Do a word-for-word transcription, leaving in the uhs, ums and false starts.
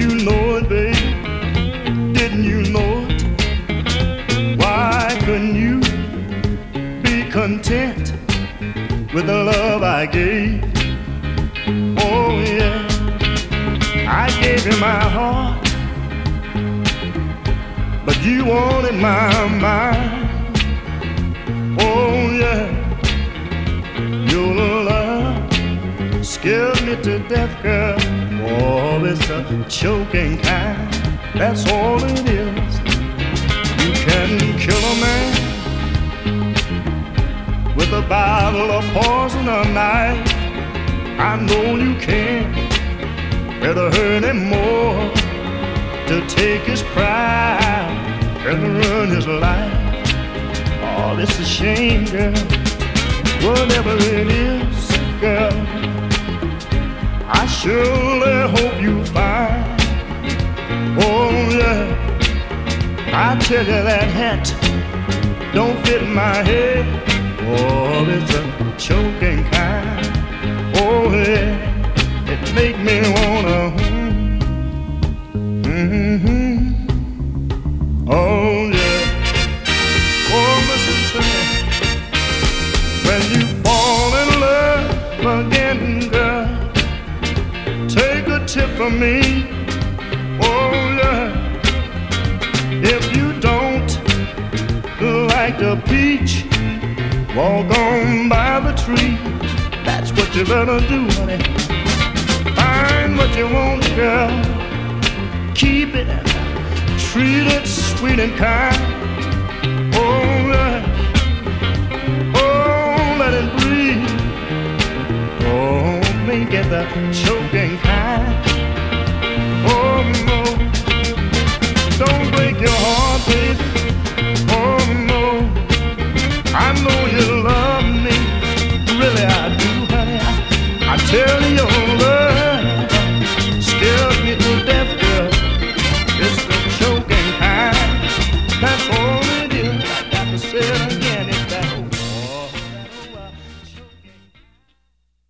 you know it, baby? Didn't you know it? Why couldn't you be content with the love I gave? Oh yeah, I gave you my heart, but you wanted my mind. Oh yeah, your love scares me to death, girl. Oh, it's a choking kind, that's all it is. You can kill a man with a bottle of poison or knife. I know you can. Better hurt him more to take his pride and ruin his life. Oh, it's a shame, girl. Whatever it is, girl, I surely hope you find. Oh yeah, I tell you that hat don't fit my head. Oh, it's a choking kind. Oh yeah, it make me wanna. Mm-hmm. Oh yeah. Oh, listen to me. When you fall in love again, girl, take a tip from me. Oh yeah. If you don't like the peach, walk on by the tree. That's what you better do, honey. Find what you want, girl. Keep it, treat it sweet and kind. Oh, yeah. Oh, let it breathe. Oh, make it the choking